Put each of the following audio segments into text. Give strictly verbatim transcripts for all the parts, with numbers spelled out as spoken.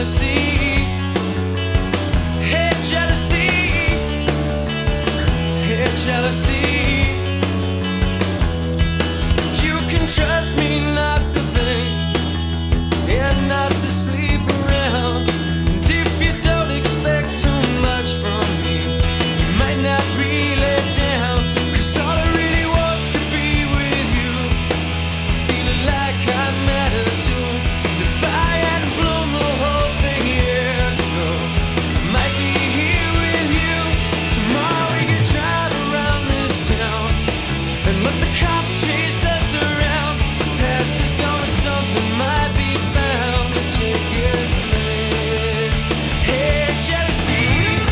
jealousy. Hey, jealousy. Hey, jealousy. You can trust me not to think and not to sleep around. And if you don't expect too much from me, you might not really down. Cause all I really want's to be with you, feeling like I matter too. If I hadn't blown the whole thing years ago, I might be here with you. Tomorrow we could drive around this town and let the cops chase us around. The past is gone, or something might be found to take its place. Hey, jealousy.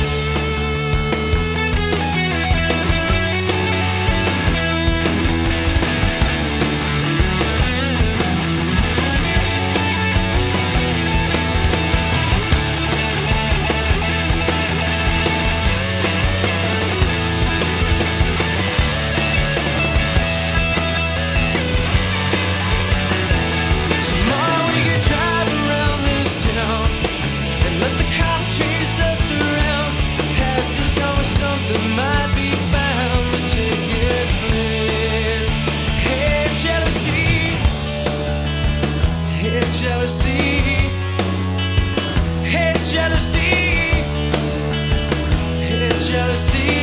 Tomorrow we could drive around this town and let the cops chase us around. Past is gone, or something might be found to take its place. Hey, jealousy. Hey, jealousy. Hey, jealousy. Hey, jealousy.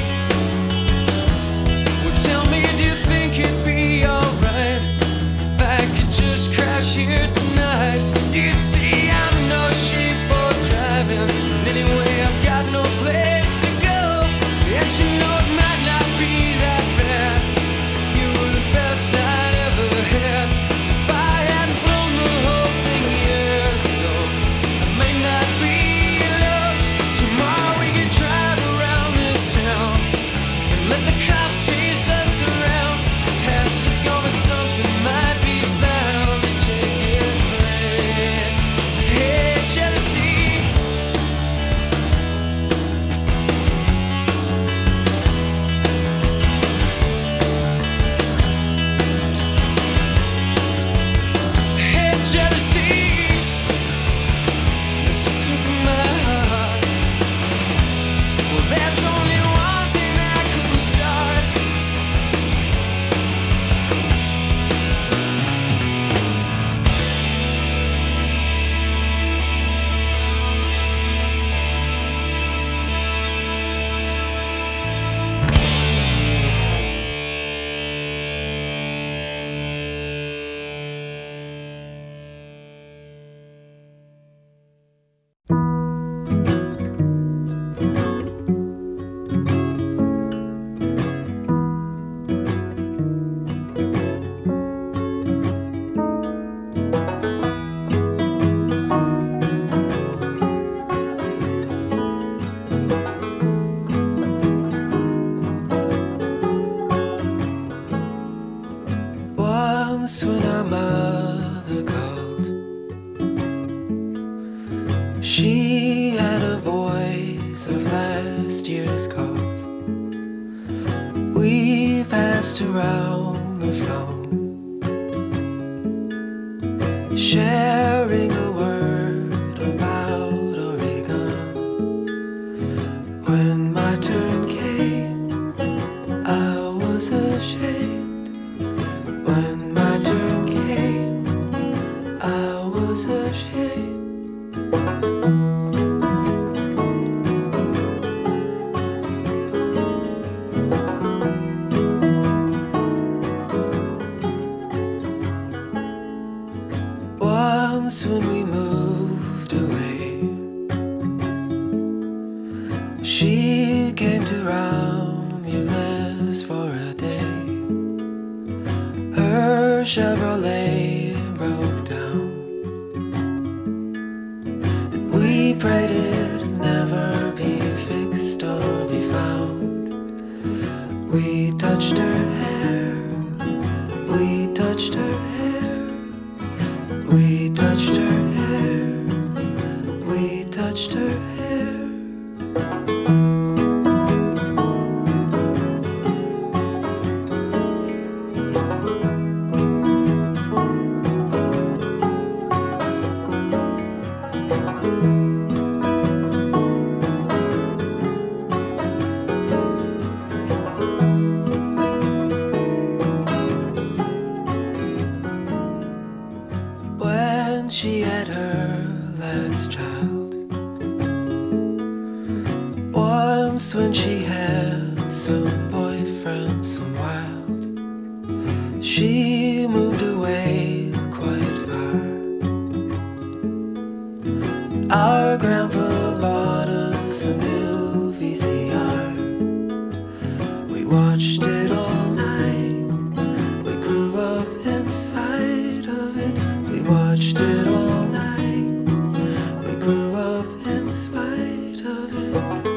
Well, tell me, do you think it'd be alright if I could just crash here tonight? You'd see I'm no shape for driving, and anyway I've got no place to go. And you know it might not be that bad. You were the best I'd ever had. If I hadn't blown the whole thing years ago, I may not be in love. Tomorrow we could drive around this town and let the cops chase us around. Past is gone, or something might be found to take its place. Hey, jealousy. Hey, jealousy. Listen to my heart. Well, there's only one thing I couldn't start. Once when our mother called, she had a voice of last year's cough. We passed around the phone, sharing a word about Oregon. When my turn came, I was ashamed. When my turn came, I was ashamed. Once when we moved away, she came to Romulus for a day. Her Chevrolet broke down, and we prayed it'd never be fixed or be found. We touched her hair, we touched her hair, we touched her hair, we touched her hair. when she had her last child. Once when she had some boyfriend, some wild. She moved away quite far. Our grandpa bought us a new V C R. We watched it all night. We grew up in spite of it. We watched it all night. We grew up in spite of it.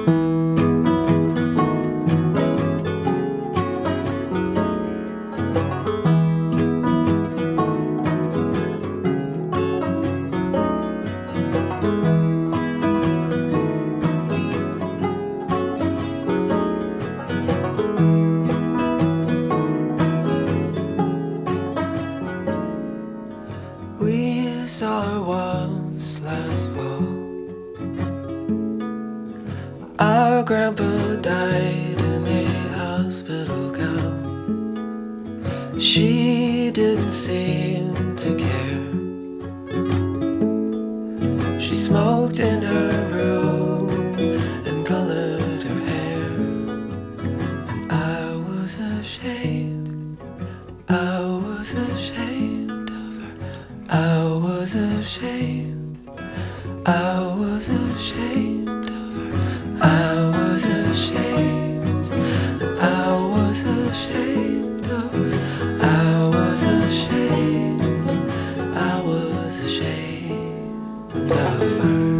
Saw her once last fall. Our grandpa died in a hospital gown. She didn't seem to care. She smoked in her room and colored her hair. I was ashamed, I was ashamed of her. I was ashamed, I was ashamed of her. I was ashamed, I was ashamed of her. I was ashamed, I was ashamed of her.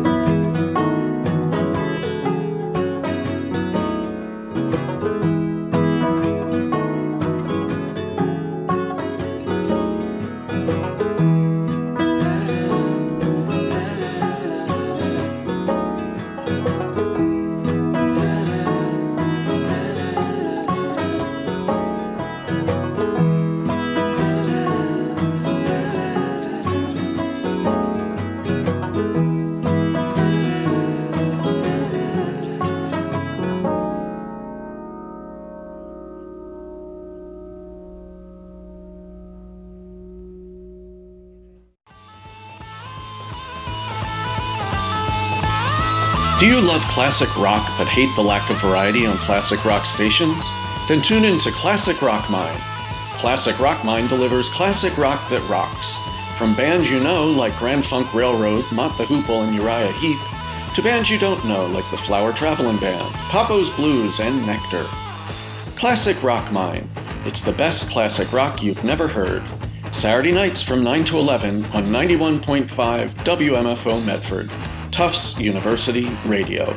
Do you love classic rock but hate the lack of variety on classic rock stations? Then tune in to Classic Rock Mine. Classic Rock Mine delivers classic rock that rocks. From bands you know like Grand Funk Railroad, Mott the Hoople, and Uriah Heep, to bands you don't know like the Flower Travelin' Band, Papo's Blues, and Nectar. Classic Rock Mine. It's the best classic rock you've never heard. Saturday nights from nine to eleven on ninety-one point five W M F O Medford. Tufts University Radio.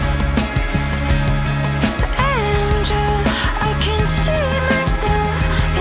Angel, I can see myself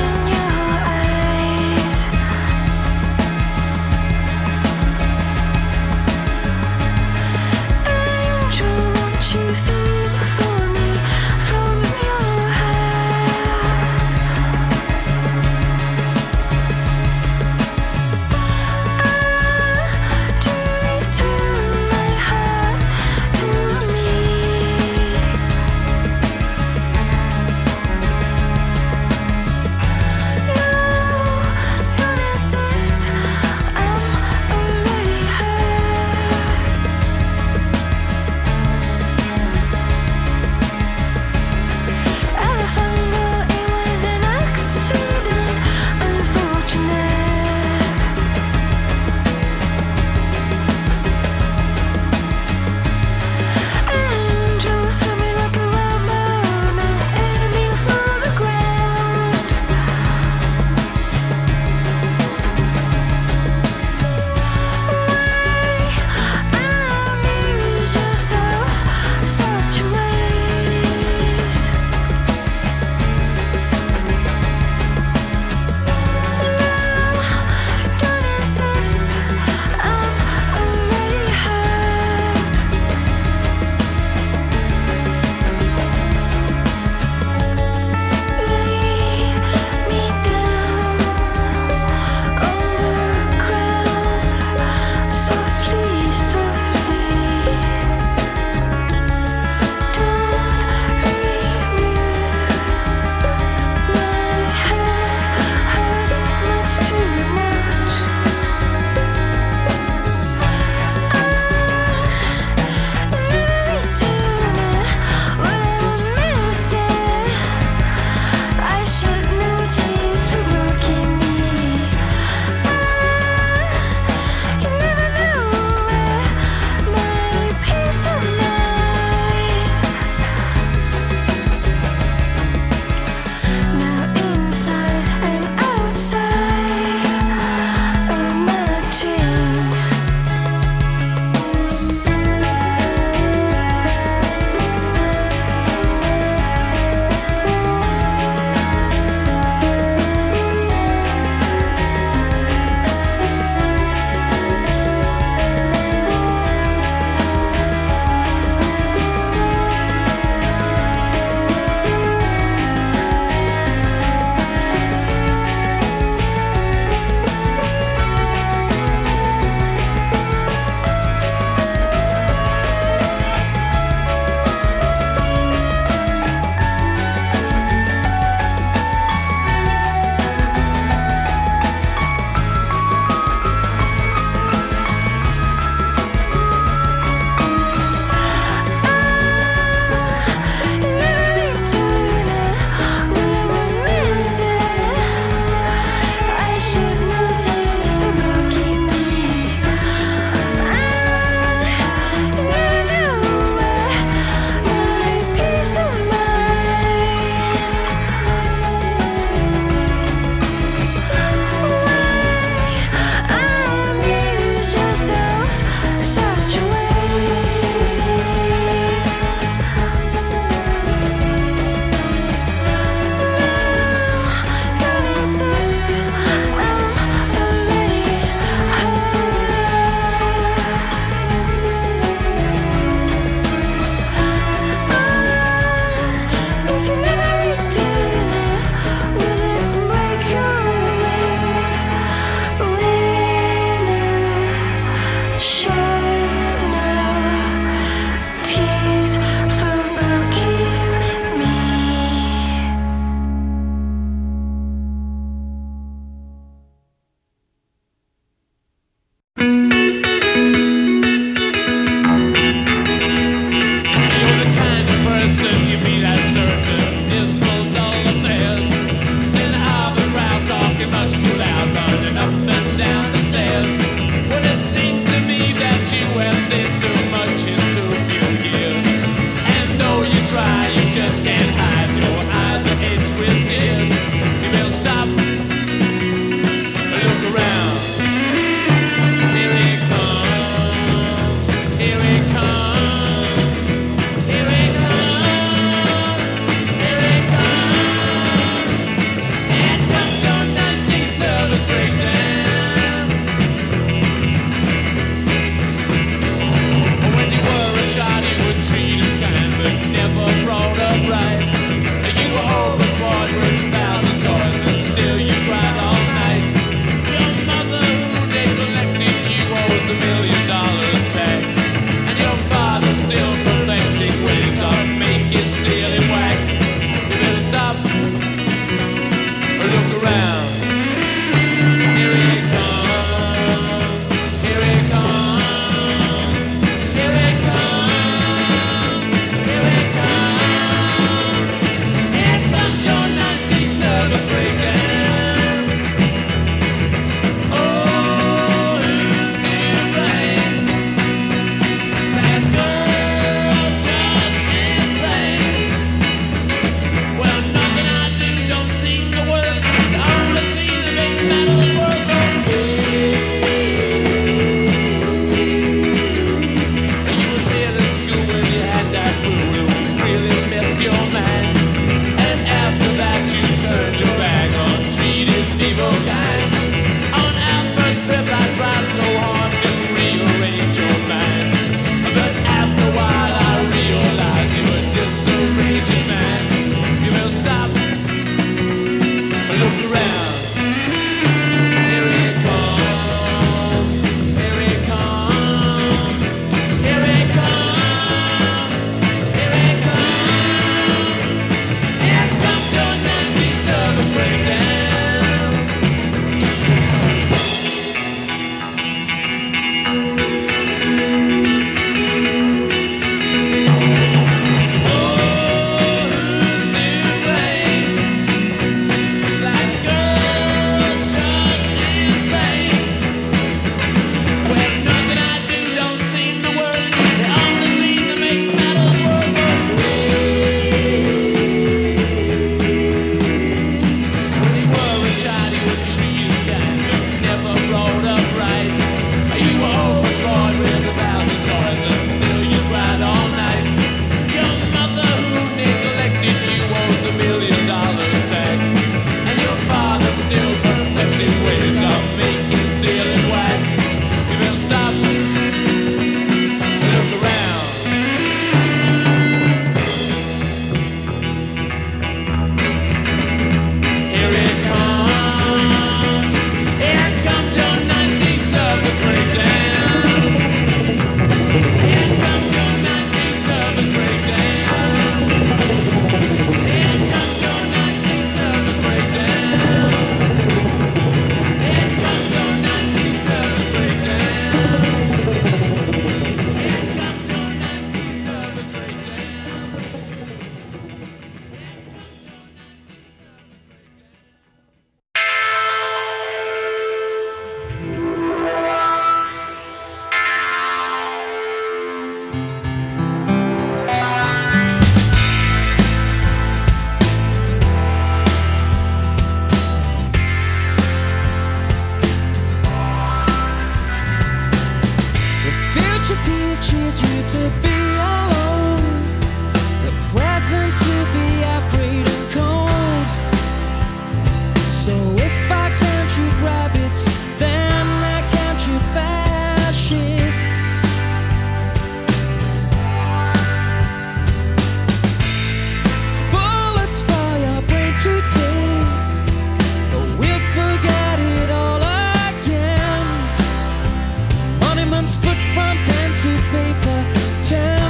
Put from pen to paper, turn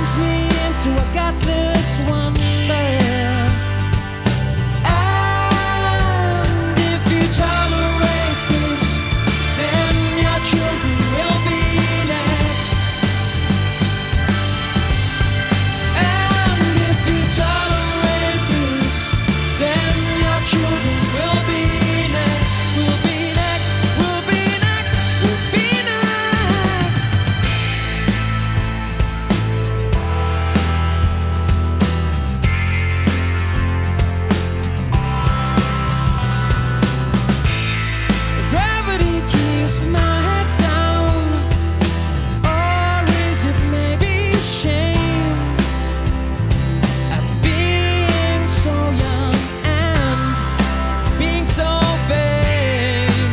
ashamed of being so young and being so vain.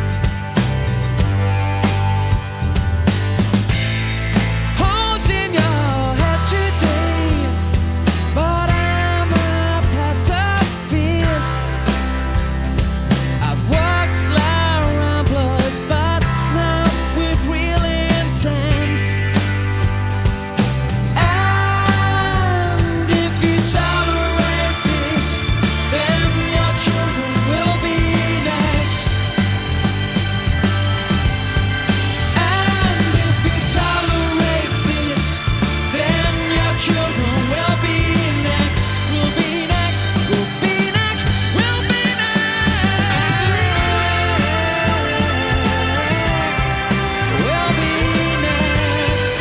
Holes in your head today, but I'm a pacifist. I've walked like ramblers, but now with real intent. And if you tolerate this, then your children will be next. And if you tolerate this, then your children will be next. Will be next. Will be next. Will be next. Will be next.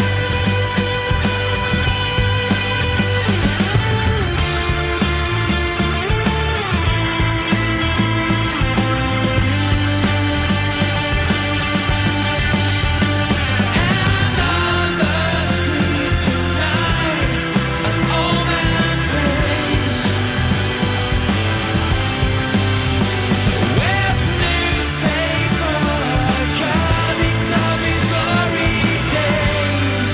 And on the street tonight, an old man plays with newspaper cuttings of his glory days.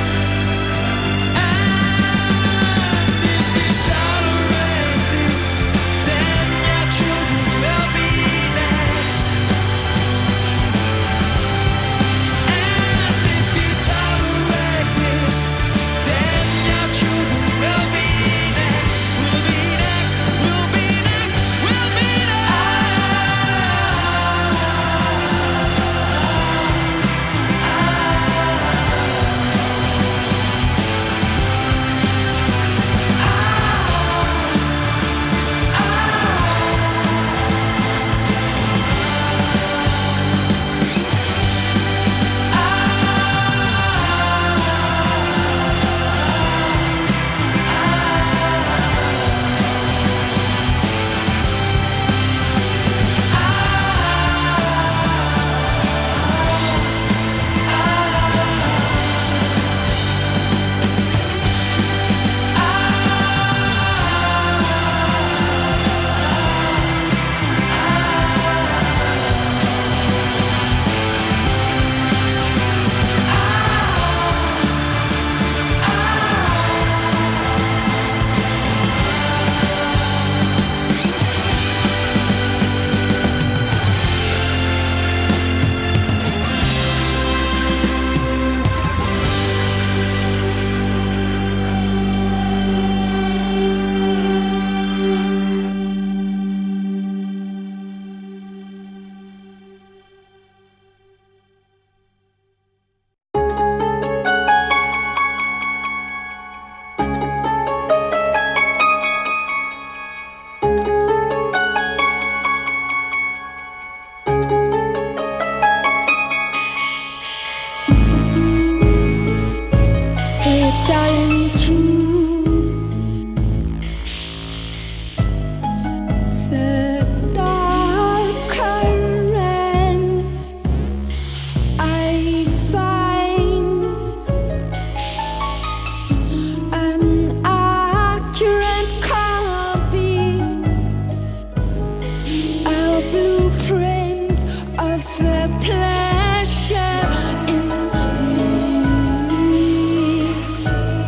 And if you tolerate this, then your children will be next. And if you tolerate this, then your children will be next. Will be next. Will be next. Will be darling through the dark currents, I find an accurate copy, a blueprint of the pleasure in me.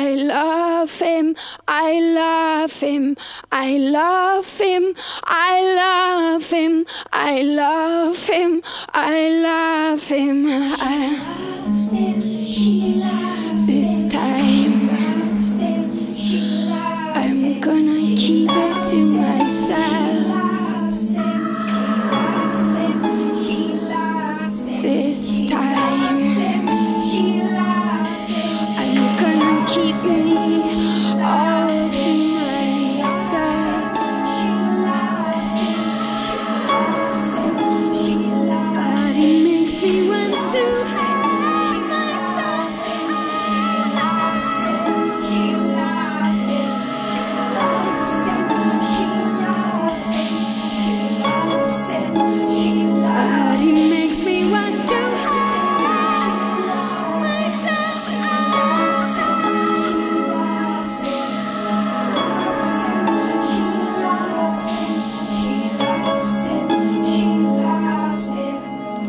I love him, I love him, I love him, I love him, I love him, I love him. I loves him, she loves this time. I'm gonna keep it to myself. This time I'm gonna keep me all to myself. But it makes me want to have myself. She loves him, she loves him, she loves him, she loves him. But it makes me want to have myself. She loves him, she loves him, she loves him.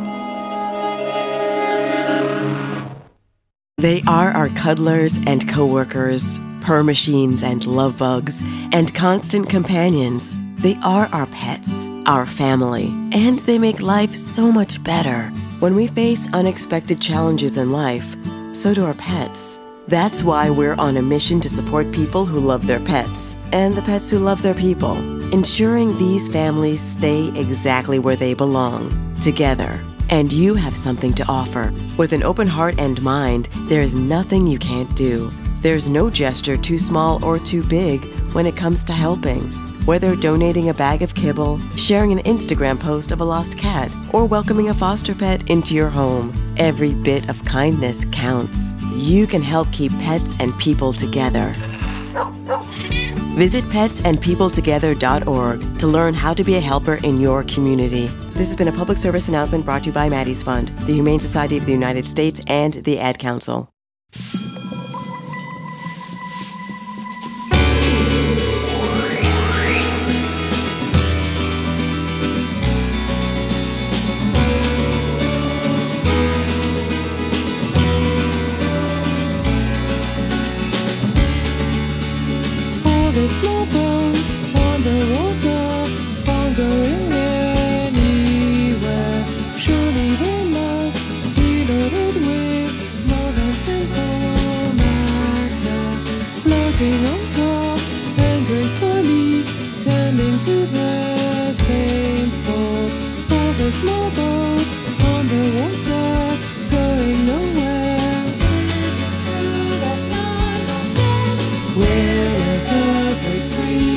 They are our cuddlers and co-workers, purr machines and love bugs, and constant companions. They are our pets, our family, and they make life so much better. When we face unexpected challenges in life, so do our pets. That's why we're on a mission to support people who love their pets, and the pets who love their people, ensuring these families stay exactly where they belong, together. And you have something to offer. With an open heart and mind, there is nothing you can't do. There's no gesture too small or too big when it comes to helping. Whether donating a bag of kibble, sharing an Instagram post of a lost cat, or welcoming a foster pet into your home, every bit of kindness counts. You can help keep pets and people together. Visit pets and people together dot org to learn how to be a helper in your community. This has been a public service announcement brought to you by Maddie's Fund, the Humane Society of the United States, and the Ad Council. All the small boats on the water, aren't going anywhere. Surely they must be loaded with more than simple matter. Floating on top and gracefully tending to the same port. All the small boats on the water, going nowhere. Will ever break free?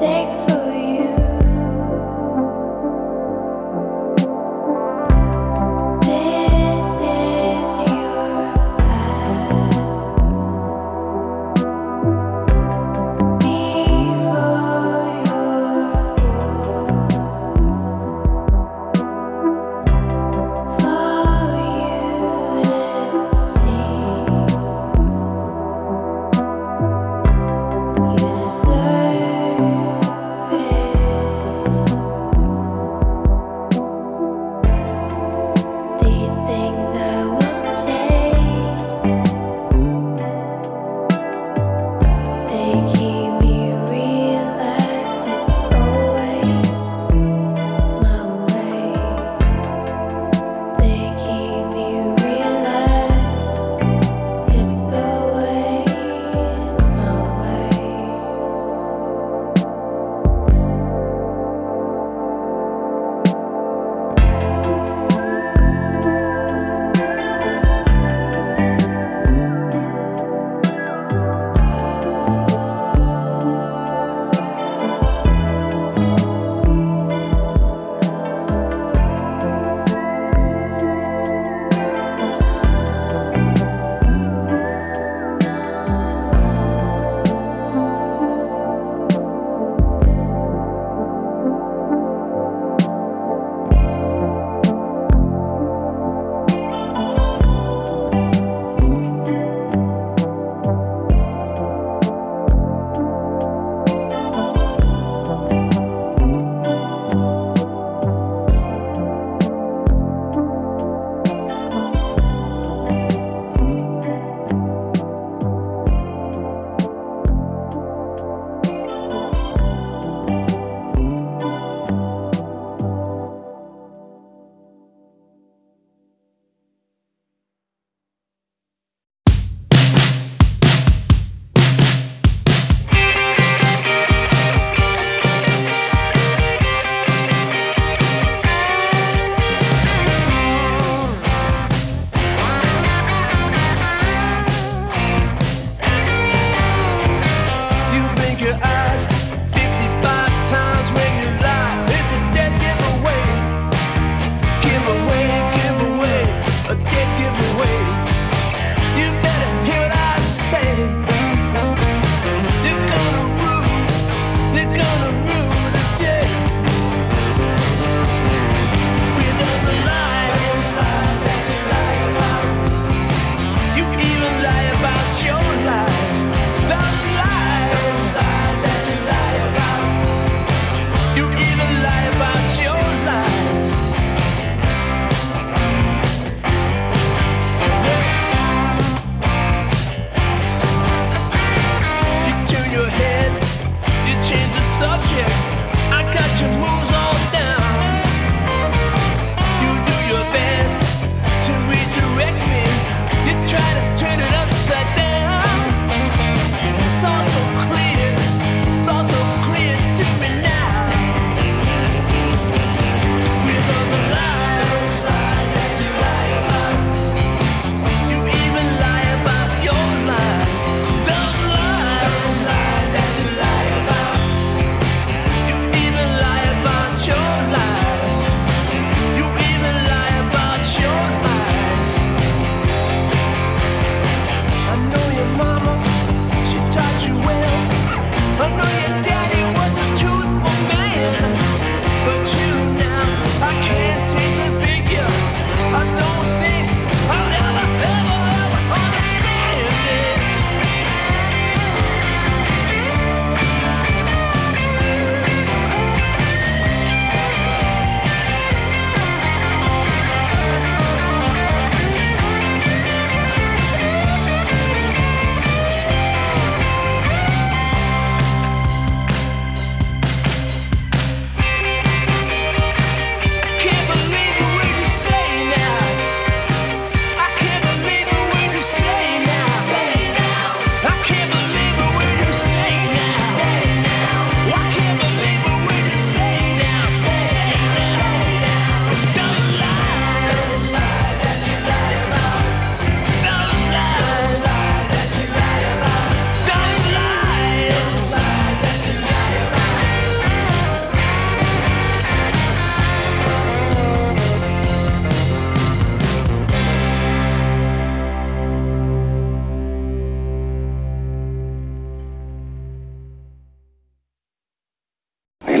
About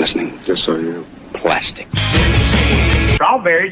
listening. Yes, I am. Plastic. Strawberries.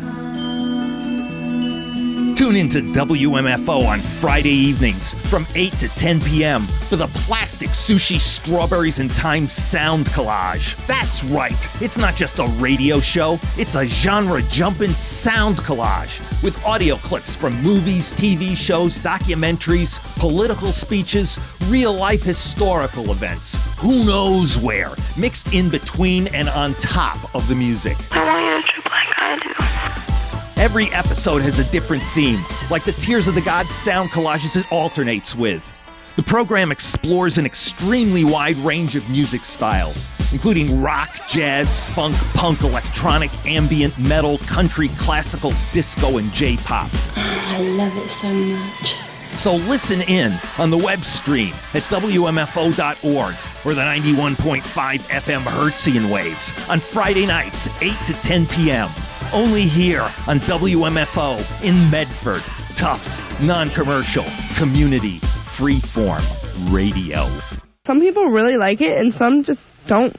Tune in to W M F O on Friday evenings from eight to ten p.m. for the Plastic Sushi Strawberries and Time Sound Collage. That's right, it's not just a radio show, it's a genre-jumping sound collage with audio clips from movies, T V shows, documentaries, political speeches, real-life historical events, who knows where, mixed in between and on top of the music. I want you to trip like I do. Every episode has a different theme, like the Tears of the Gods sound collages it alternates with. The program explores an extremely wide range of music styles, including rock, jazz, funk, punk, electronic, ambient, metal, country, classical, disco, and J-pop. I love it so much. So listen in on the web stream at W M F O dot org or the ninety-one point five F M Hertzian waves on Friday nights, eight to ten p.m. Only here on W M F O in Medford. Tufts, non-commercial, community, freeform radio. Some people really like it and some just don't.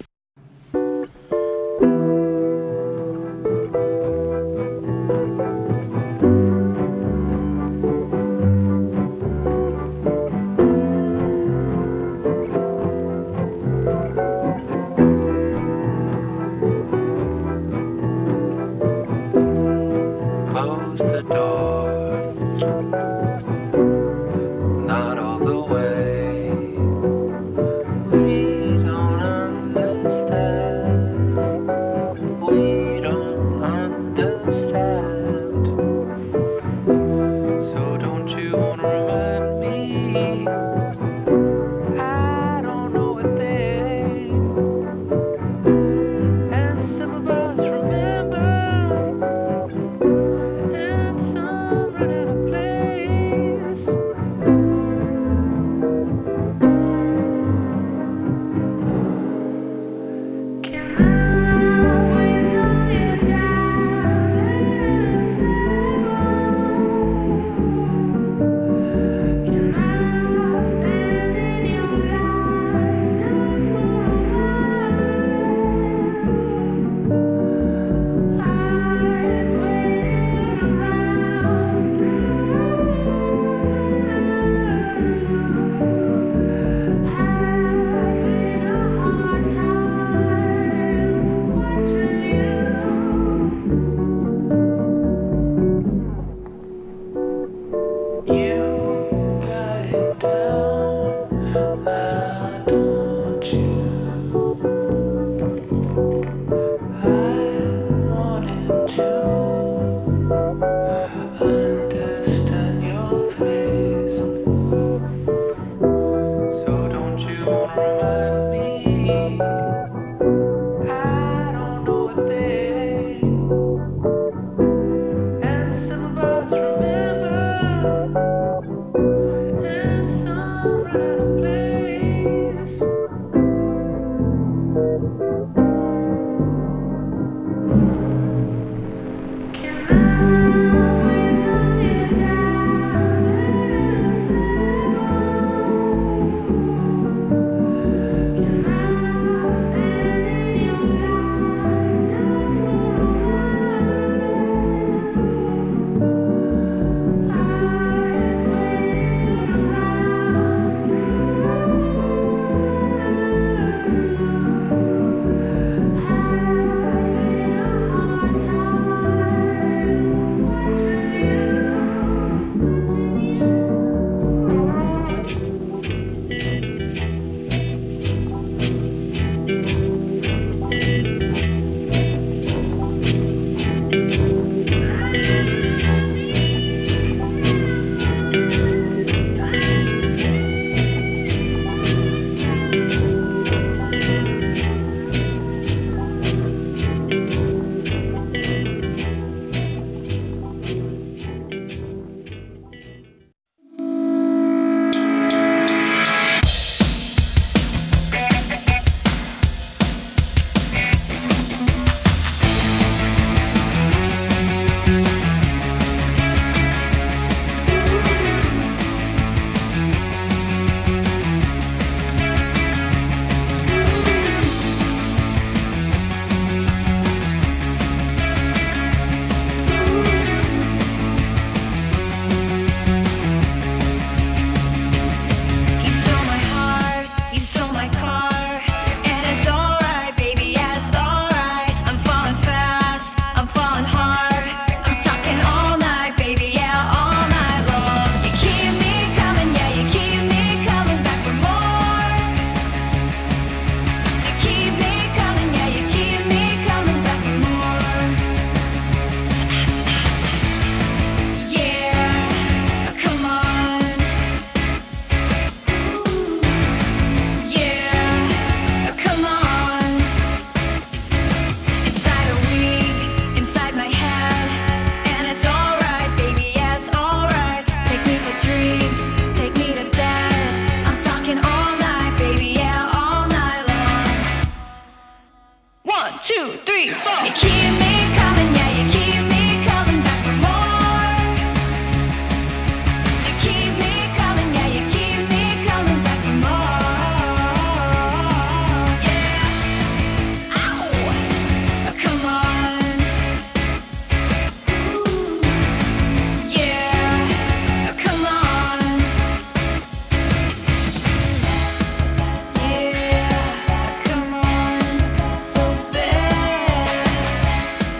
two, three, four. You keep me coming, yeah, you keep me coming back for more. You keep me coming, yeah, you keep me coming back for more. Yeah. Ow. Come on. Ooh. Yeah. Come on. Yeah. Come on. So bad.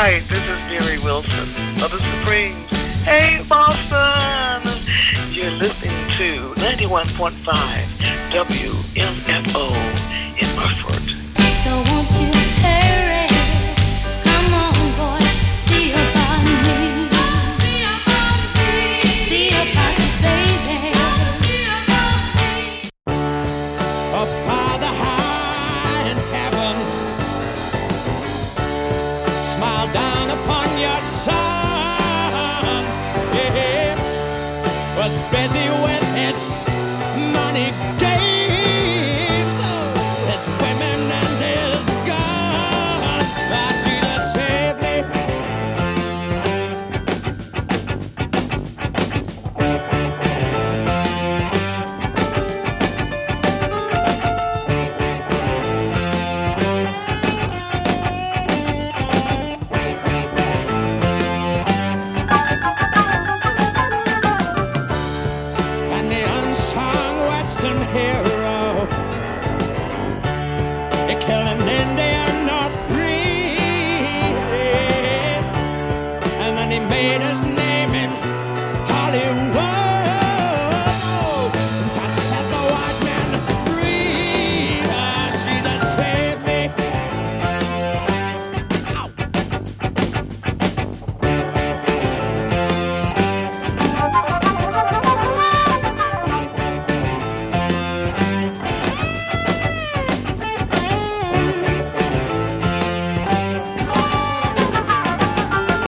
right, this is Mary Wilson of the Supremes. Hey, Boston! You're listening to ninety-one point five W M F O in Northford. So won't you hurry? Come on, boy, see about me. See about me. See about you, baby. See about me. Up Father high in heaven, smile down upon your son. Yeah, was busy with his money game, his women and his guns. My Jesus saved me. And the unsung Western hero, he killed an Indian or three, and then he made his name in Hollywood.